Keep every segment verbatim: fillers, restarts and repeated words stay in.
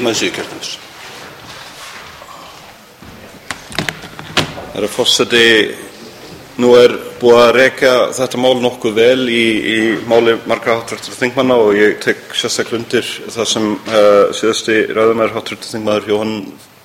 Næsíkjörnus. Herra forseti, nú er búið að rekja þetta mál nokkuð vel í, í máli margra háttvirtra þingmanna og ég tek sérstaklega undir það sem uh, síðasti ræðumaður háttvirtur þingmaður Jóhann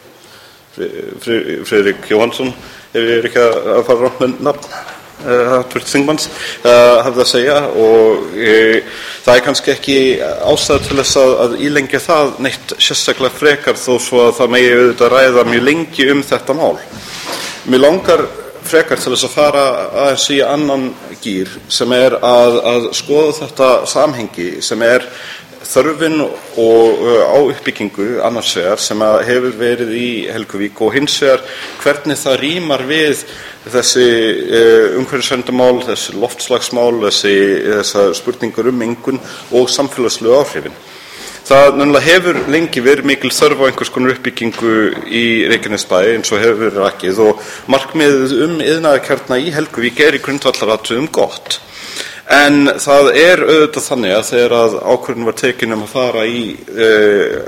Friðrik Jóhannsson, ef ég er ekki að fara rangt með nafn háttvirtur þingmanns, uh, hafði að segja og ég, það er kannski ekki ástæða til þess að, að ílengja það neitt sérstaklega frekar þó svo að það megi auðvitað ræða mjög lengi um þetta mál. Mér langar frekar til þess að fara aðeins í annan gír sem er að, að skoða þetta samhengi sem er þörfin og á uppbyggingu annars vegar sem að hefur verið í Helguvík og hins vegar hvernig það rímar við þessi umhverfisverndamál, þessi loftslagsmál, þessi þessar spurningar um mengun og samfélagslegu áhrifin. Það nefnilega hefur lengi verið mikil þörf á einhvers konar uppbyggingu í Reykjanesbæ eins og hefur verið rakið og markmiðið um iðnaðarkjarna í Helguvík er í grundvallaratriðum gott. En það er auðvitað þannig að þegar að ákvörðun var tekin um að fara í uh,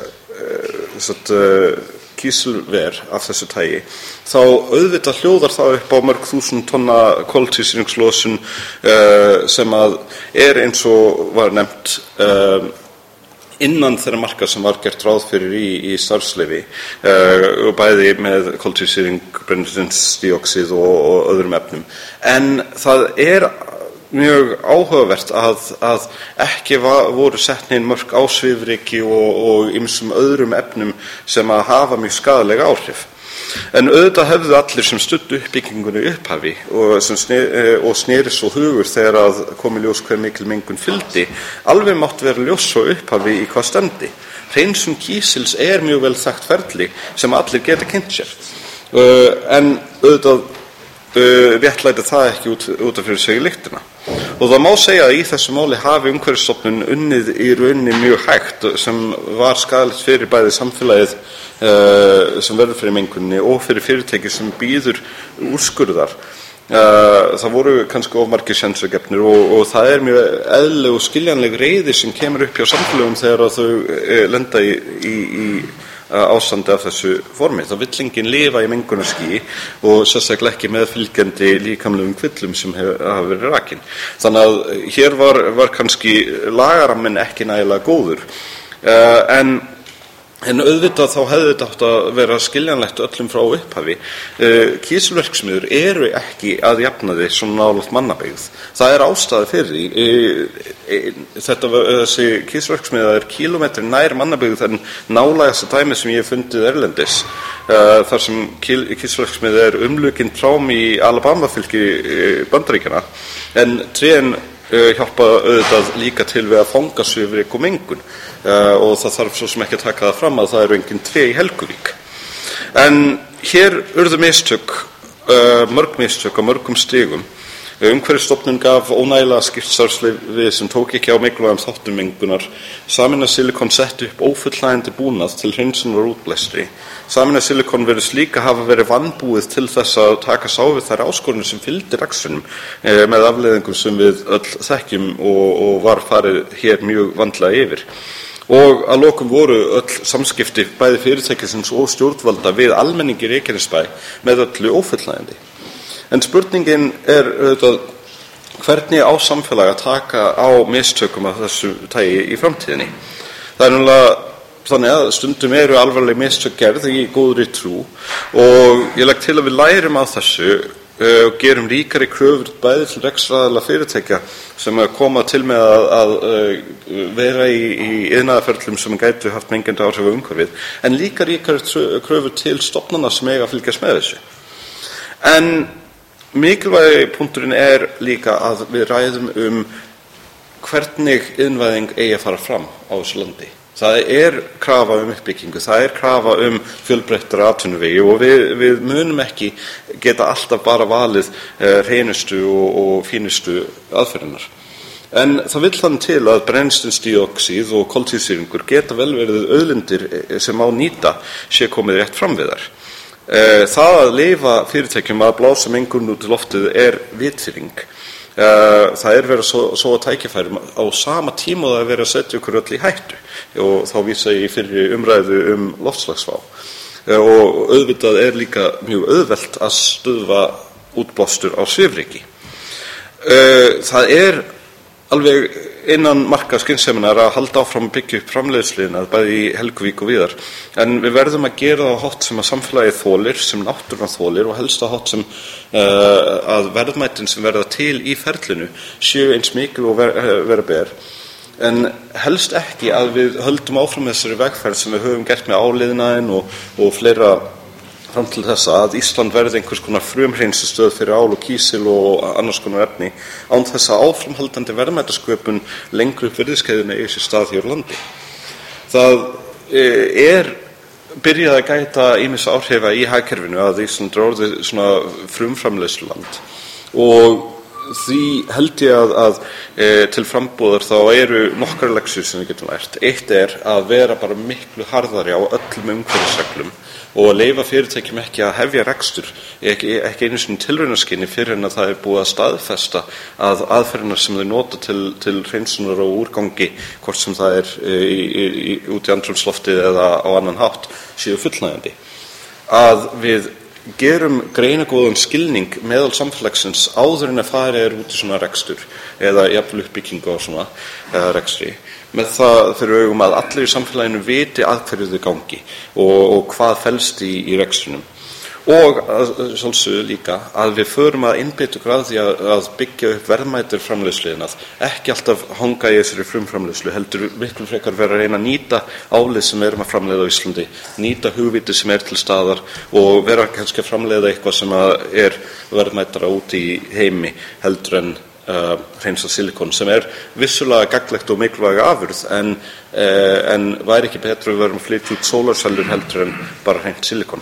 uh, kísilver af þessu tagi, þá auðvitað hljóðar það upp á mörg þúsund tonna koltvísýringslosun uh, sem að er eins og var nefnt uh, innan þeirra marka sem var gert ráð fyrir í, í starfsleyfi uh, og bæði með koltvísýring, brennisteinsdíoxíð og, og öðrum efnum. En það er mjög áhugavert að, að ekki var, voru sett nein mörk á svifryki og, og ýmsum öðrum efnum sem að hafa mjög skaðleg áhrif. En auðvitað hefðu allir sem studdu uppbyggingunni í upphafi og, sneri, og sneri svo hugur þegar að komi ljós hver mikil mengun fylgdi, alveg mátt vera ljós svo upphafi í hvað stefndi. Hreinsun kísils er mjög vel þekkt ferli sem allir geta kynnt sér. Uh, en auðvitað uh, réttlæti það ekki út, út af fyrir sig í lyktina. Og það má segja að í þessu máli hafi Umhverfisstofnun unnið í rauninni mjög hægt sem var skaðlegt fyrir bæði samfélagið uh, sem verður fyrir mengunni og fyrir fyrirtæki sem býður úrskurðar. Uh, það voru kannski of margir sénsögefnir og, og það er mjög eðlileg og skiljanleg reiði sem kemur upp hjá samfélögum þegar að þau uh, lenda í, í, í ástandi af þessu formi. Það vill enginn lifa í mengunarskýi og sérstaklega ekki með fylgjandi líkamlegum kvillum sem hef, hafa verið rakin. Þannig að hér var, var kannski lagaramminn ekki nægilega góður. Uh, en En auðvitað þá hefði þetta átt að vera skiljanlegt öllum frá upphafi. Uh, kísilverksmiðjur eru ekki að jafna því svona nálægt mannabyggð. Það er ástæða fyrir því. Uh, þetta, þessi kísilverksmiðja er kílómetri nær mannabyggð en nálægasta dæmi sem ég hef fundið erlendis. Uh, þar sem kísilverksmiðja er umlukin trám í Alabama-fylki Bandaríkjanna. En trén uh, hjálpa auðvitað líka til við að fanga svifryk og mengun. Uh, og það þarf svo sem ekki að taka það fram að það eru engin tré í Helguvík. En hér urðu mistök, uh, mörg mistök á mörgum stigum. Umhverfisstofnun gaf ónægilega skýrt starfsleyfi sem tók ekki á mikilvægum þáttum mengunar. Sameinað Silicon setti upp ófullnægjandi búnað til hreinsunar og útblæstri. Sameinað Silicon virðist líka hafa verið vanbúið til þess að takast á við þær áskoranir sem fylgdi rekstrinum eh, með afleiðingum sem við öll þekkjum og, og var farið hér mjög vandlega yfir. Og að lokum voru öll samskipti bæði fyrirtækisins og stjórnvalda við almenningi í Reykjanesbæ með öllu ófullnægjandi. En spurningin er auðvitað hvernig á samfélag að taka á mistökum af þessu tagi í framtíðinni. Það er náttúrulega þannig að stundum eru alvarleg mistök gerð í góðri trú og ég legg til að við lærum af þessu og gerum ríkari kröfur bæði til rekstraraðila fyrirtækja sem að koma til með að, að, að vera í, í iðnaðarferlum sem gætu haft mengandi áhrif á umhverfið, en líka ríkari kröfur til stofnana sem eiga að fylgjast með þessu. En mikilvægi punkturinn er líka að við ræðum um hvernig iðnvæðing eigi að fara fram á þessu landi. Það er krafa um uppbyggingu, það er krafa um fjölbreyttari atvinnuvegi og við, við munum ekki geta alltaf bara valið eh, hreinustu og, og fínustu aðferðinar. En það vill þannig til að brennisteinsdíoxíð og koltvísýringur geta vel verið auðlindir sem á nýta sé komið rétt fram við þær. Eh, það að leyfa fyrirtækjum að blása mengun út í loftið er vitfirring. Það er verið að sóa tækifærum á sama tíma og það er verið að setja okkur öll í hættu, og þá vísa ég fyrir umræðu um loftslagsvá. Og auðvitað er líka mjög auðvelt að stöðva útblástur á svifryki. Það er alveg innan marka skynseminnar að halda áfram að byggja upp framleiðsluna bæði í Helguvík og víðar, en við verðum að gera það á hátt sem að samfélagið þolir, sem náttúran þolir, og helst á hátt sem uh, að verðmætin sem verða til í ferlinu séu eins mikil og ver, vera ber, en helst ekki að við höldum áfram þessari vegferð sem við höfum gert með áliðnaðinn og, og fleira fram til þessa, að Ísland verði einhvers konar frumhreinsistöð fyrir ál og kísil og annars konar efni, án þess að áframhaldandi verðmætasköpun lengur upp virðiskeiðuna í þessi stað hér á landi. Það er byrjað að gæta ýmissa áhrifa í hagkerfinu að Ísland er orðið svona frumframleiðsluland, og því held ég að, að e, til frambúðar þá eru nokkrar lexíur sem við getum lært. Eitt er að vera bara miklu harðari á öllum umhverfisreglum og að leyfa fyrirtækjum ekki að hefja rekstur, ekki, ekki einu sinni tilraunaskyni fyrir en að það er búið að staðfesta að aðferðirnar sem þau nota til, til hreinsunar og úrgangi, hvort sem það er í, í, í, út í andrúmsloftið eða á annan hátt, séu fullnægjandi. Að við gerum greinagóðan skilning meðal samfélagsins áður en að farið er út í svona rekstur eða jafnvel uppbyggingu á svona uh, rekstri, með það fyrir augum að allir í samfélaginu viti að hverju þau gangi og, og hvað felst í, í rekstrinum, og sjálfsögðu líka að við förum að einbeita okkur að því að, að byggja upp verðmætir framleiðsluðinnar, ekki alltaf hanga í þessari frumframleiðslu, heldur miklu frekar vera að reyna að nýta álið sem við erum að framleiða á Íslandi, nýta hugviti sem er til staðar og vera kannski að framleiða eitthvað sem er verðmætara út í heimi heldur en uh, hreinsa silikon, sem er vissulega gagnlegt og mikilvæg afurð, en, uh, en væri ekki betra að við verum að flytja út sólarsellur heldur en bara hreint silikon.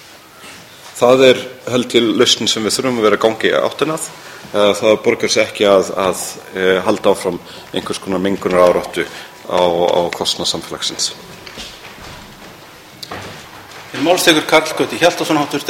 Það er held ég lausnin sem við þurfum að vera að gangi áttinað. Það borgar sig ekki að, að halda áfram einhvers konar mengunar áráttu á, á kostnað samfélagsins. Málstekur Karl Gauti Hjaltason, háttvirtur